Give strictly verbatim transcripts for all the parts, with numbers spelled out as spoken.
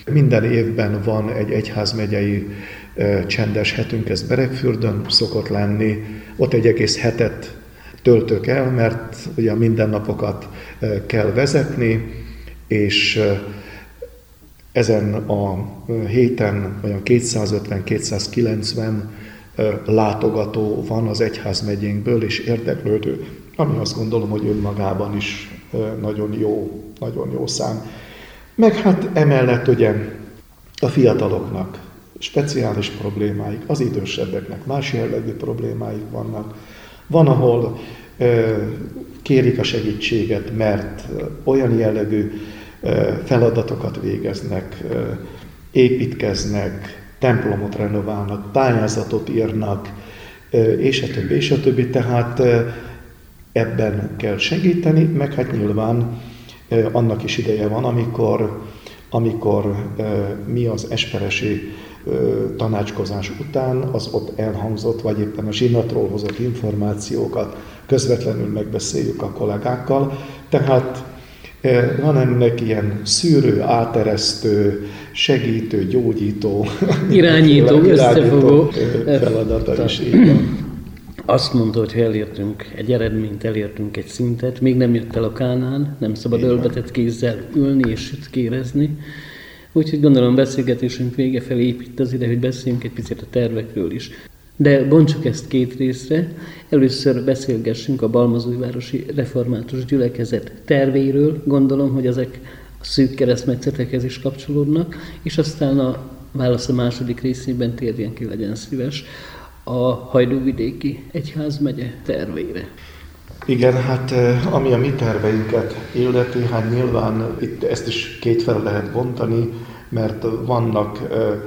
Minden évben van egy egyházmegyei csendes hetünk, ez Beregfürdön szokott lenni. Ott egy egész hetet töltök el, mert ugye a mindennapokat kell vezetni, és ezen a héten olyan kétszázötven-kétszázkilencven látogató van az egyházmegyénkből, és érdeklődő, ami azt gondolom, hogy önmagában is nagyon jó, nagyon jó szám. Meg hát emellett ugye a fiataloknak speciális problémáik, az idősebbeknek más jellegű problémáik vannak. Van, ahol ö, kérik a segítséget, mert olyan jellegű ö, feladatokat végeznek, ö, építkeznek, templomot renoválnak, pályázatot írnak, ö, és a többi, és a többi. Tehát ö, ebben kell segíteni, meg hát nyilván ö, annak is ideje van, amikor, amikor ö, mi az esperesi tanácskozás után az ott elhangzott, vagy éppen a zsinatról hozott információkat közvetlenül megbeszéljük a kollégákkal. Tehát van ennek ilyen szűrő, áteresztő, segítő, gyógyító, irányító, összefogó feladata is így van. Azt mondta, hogy ha elértünk egy eredményt, elértünk egy szintet, még nem jött el a Kánán, nem szabad ölbetett kézzel ülni és sütkérezni. Úgyhogy gondolom beszélgetésünk vége felé épít az ide, hogy beszéljünk egy picit a tervekről is. De bontsuk ezt két részre. Először beszélgessünk a Balmazújvárosi Református Gyülekezet terveiről. Gondolom, hogy ezek a szűk keresztmetszetekhez is kapcsolódnak, és aztán a válasz a második részében térjen ki, legyen szíves, a Hajdúvidéki Egyházmegye terveire. Igen, hát ami a mi terveinket illeti, hát nyilván itt ezt is kétfelé lehet bontani, mert vannak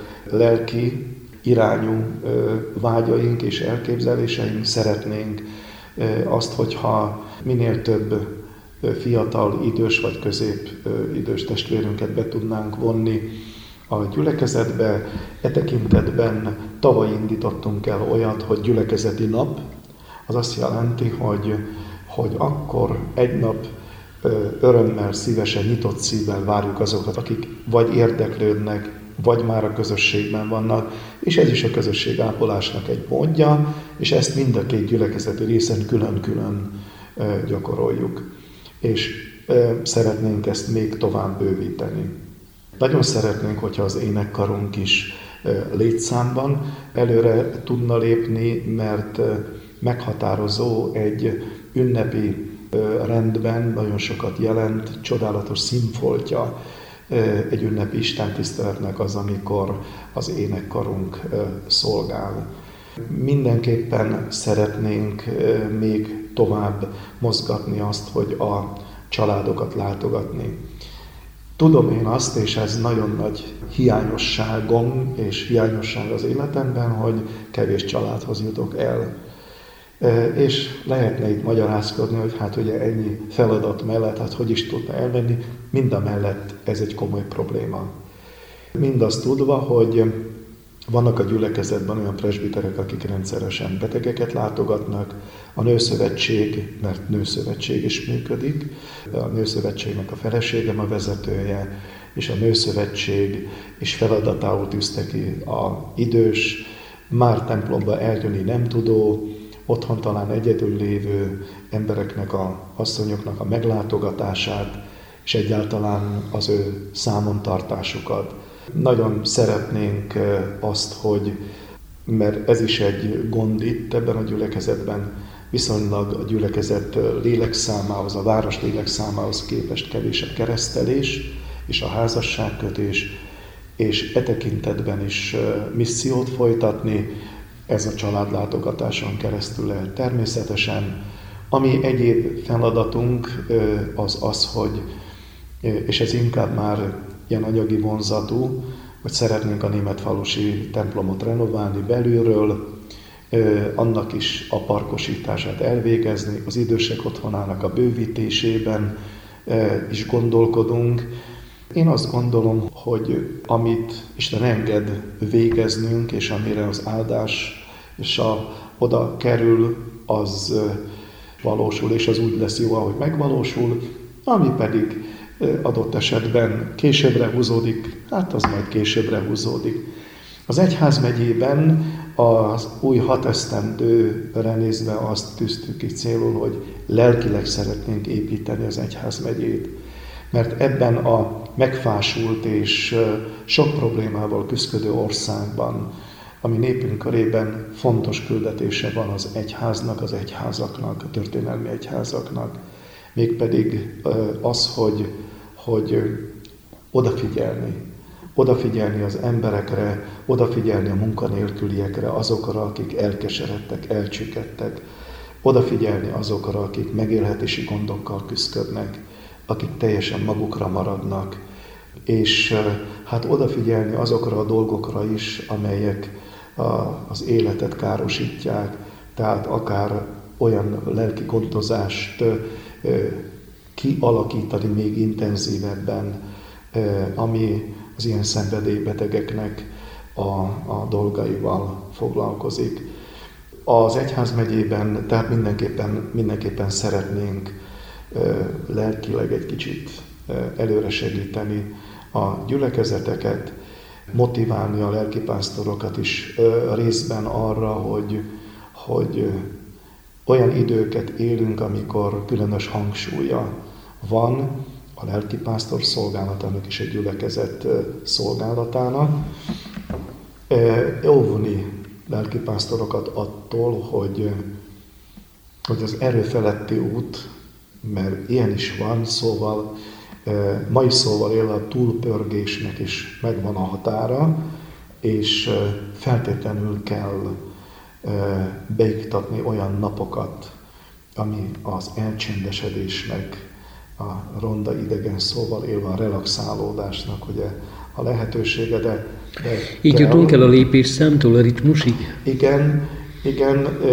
lelki irányú vágyaink és elképzeléseink, szeretnénk azt, hogyha minél több fiatal, idős vagy középidős testvérünket be tudnánk vonni a gyülekezetbe. E tekintetben tavaly indítottunk el olyat, hogy gyülekezeti nap. Az azt jelenti, hogy, hogy akkor egy nap örömmel, szívesen, nyitott szívvel várjuk azokat, akik vagy érdeklődnek, vagy már a közösségben vannak, és ez is a közösség ápolásnak egy módja, és ezt mind a két gyülekezeti részen külön-külön gyakoroljuk. És szeretnénk ezt még tovább bővíteni. Nagyon szeretnénk, hogyha az énekkarunk is létszámban előre tudna lépni, mert meghatározó egy ünnepi rendben, nagyon sokat jelent, csodálatos színfoltja egy ünnepi istentiszteletnek az, amikor az énekkarunk szolgál. Mindenképpen szeretnénk még tovább mozgatni azt, hogy a családokat látogatni. Tudom én azt, és ez nagyon nagy hiányosságom és hiányosság az életemben, hogy kevés családhoz jutok el. És lehetne itt magyarázkodni, hogy hát ugye ennyi feladat mellett, hát hogy is tudna elmenni, mindamellett ez egy komoly probléma. Mindazt tudva, hogy vannak a gyülekezetben olyan presbiterek, akik rendszeresen betegeket látogatnak, a Nőszövetség, mert Nőszövetség is működik, a Nőszövetségnek a feleségem a vezetője, és a Nőszövetség is feladatául tűzte ki a idős, már templomba eljönni nem tudó, otthon talán egyedül lévő embereknek, a asszonyoknak a meglátogatását, és egyáltalán az ő számontartásukat. Nagyon szeretnénk azt, hogy, mert ez is egy gond itt ebben a gyülekezetben, viszonylag a gyülekezet lélekszámához, a város lélekszámához képest kevés a keresztelés és a házasságkötés, és e tekintetben is missziót folytatni, ez a családlátogatáson keresztül lehet természetesen. Ami egyéb feladatunk az az, hogy, és ez inkább már ilyen anyagi vonzatú, hogy szeretnénk a németfalusi templomot renoválni belülről, annak is a parkosítását elvégezni, az idősek otthonának a bővítésében is gondolkodunk. Én azt gondolom, hogy amit Isten enged végeznünk, és amire az áldás és a, oda kerül, az valósul, és az úgy lesz jó, ahogy megvalósul, ami pedig adott esetben későbbre húzódik, hát az majd későbbre húzódik. Az egyházmegyében az új hat esztendőre nézve azt tűztük ki célul, hogy lelkileg szeretnénk építeni az egyházmegyét. Mert ebben a megfásult és sok problémával küszködő országban, ami népünk körében fontos küldetése van az egyháznak, az egyházaknak, a történelmi egyházaknak, mégpedig az, hogy, hogy odafigyelni, odafigyelni az emberekre, odafigyelni a munkanélküliekre, azokra, akik elkeseredtek, elcsükedtek, odafigyelni azokra, akik megélhetési gondokkal küszködnek, akik teljesen magukra maradnak, és hát odafigyelni azokra a dolgokra is, amelyek az életet károsítják, tehát akár olyan lelki gondozást kialakítani még intenzívebben, ami az ilyen szenvedélybetegeknek a, a dolgaival foglalkozik. Az egyházmegyében tehát mindenképpen, mindenképpen szeretnénk lelkileg egy kicsit előre segíteni a gyülekezeteket, motiválni a lelkipásztorokat is részben arra, hogy, hogy olyan időket élünk, amikor különös hangsúlya van a lelkipásztor szolgálatának és a gyülekezet szolgálatának. Óvni lelkipásztorokat attól, hogy, hogy az erő feletti út, mert ilyen is van, szóval mai szóval él a túlpörgésnek is megvan a határa, és feltétlenül kell beiktatni olyan napokat, ami az elcsendesedésnek, a ronda idegen szóval élve a relaxálódásnak ugye a lehetősége, de, de így kell. Jutunk el a lépésszámtól a ritmusig? Igen, igen. E,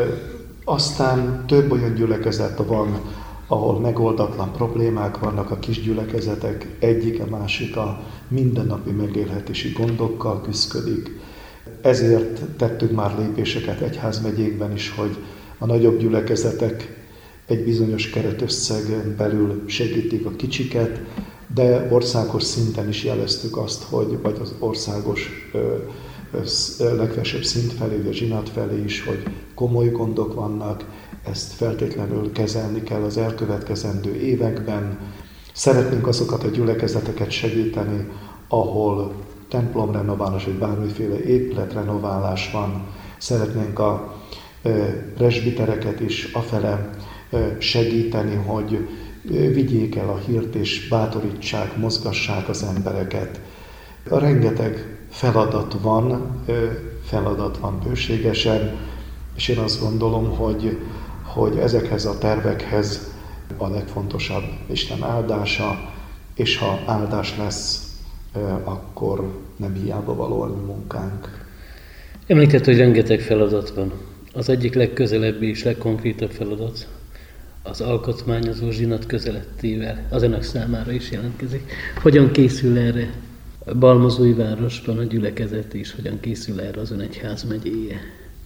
aztán több olyan gyülekezet van, ahol megoldatlan problémák vannak, a kis gyülekezetek egyik, a másik a mindennapi megélhetési gondokkal küszködik. Ezért tettünk már lépéseket egyházmegyékben is, hogy a nagyobb gyülekezetek egy bizonyos keretösszegen belül segítik a kicsiket, de országos szinten is jeleztük azt, hogy, vagy az országos ö, ö, legfelsőbb szint felé, vagy a zsinat felé is, hogy komoly gondok vannak, ezt feltétlenül kezelni kell az elkövetkezendő években. Szeretnénk azokat a gyülekezeteket segíteni, ahol templomrenoválás, vagy bármiféle épületrenoválás van. Szeretnénk a presbitereket is afele segíteni, hogy vigyék el a hírt és bátorítsák, mozgassák az embereket. Rengeteg feladat van, feladat van bőségesen, és én azt gondolom, hogy, hogy ezekhez a tervekhez a legfontosabb Isten áldása, és ha áldás lesz, akkor nem hiába való a munkánk. Említett, hogy rengeteg feladat van. Az egyik legközelebbi és legkonkrétabb feladat az alkotmányozó zsinat közelettével az önök számára is jelentkezik. Hogyan készül erre Balmazújvárosban a gyülekezet, és hogyan készül erre az ön egyházmegyéje?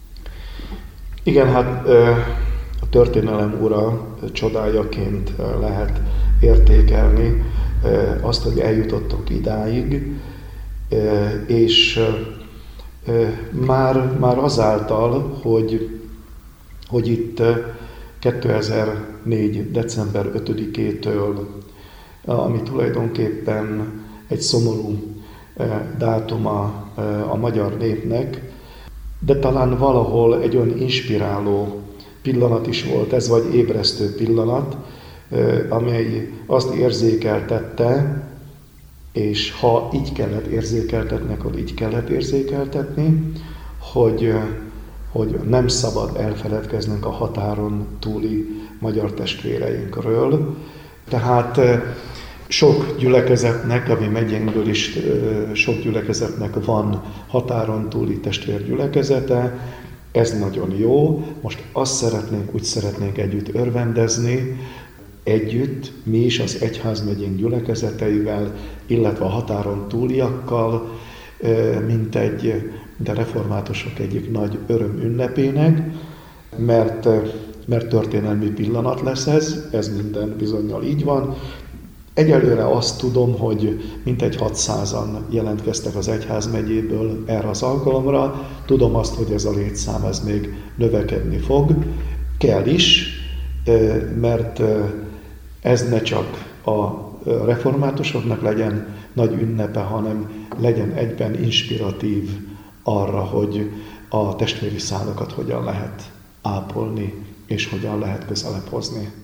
Igen, hát a történelem ura csodájaként lehet értékelni azt, hogy eljutottunk idáig, és már, már azáltal, hogy, hogy itt kétezer-négy. december ötödikétől, ami tulajdonképpen egy szomorú dátuma a magyar népnek, de talán valahol egy olyan inspiráló pillanat is volt ez, vagy ébresztő pillanat, amely azt érzékeltette, és ha így kellett érzékeltetni, akkor így kellett érzékeltetni, hogy, hogy nem szabad elfeledkeznünk a határon túli magyar testvéreinkről. Tehát sok gyülekezetnek, ami megyénkből is sok gyülekezetnek van határon túli testvérgyülekezete, ez nagyon jó. Most azt szeretnénk, úgy szeretnénk együtt örvendezni, együtt, mi is az egyházmegyénk gyülekezeteivel, illetve a határon túliakkal, mint egy, de reformátusok egyik nagy öröm ünnepének, mert, mert történelmi pillanat lesz ez, ez minden bizonnyal így van. Egyelőre azt tudom, hogy mintegy hatszázan jelentkeztek az egyházmegyéből erre az alkalomra. Tudom azt, hogy ez a létszám ez még növekedni fog. Kell is, mert ez ne csak a reformátusoknak legyen nagy ünnepe, hanem legyen egyben inspiratív arra, hogy a testvéri szálakat hogyan lehet ápolni, és hogyan lehet közelebb hozni.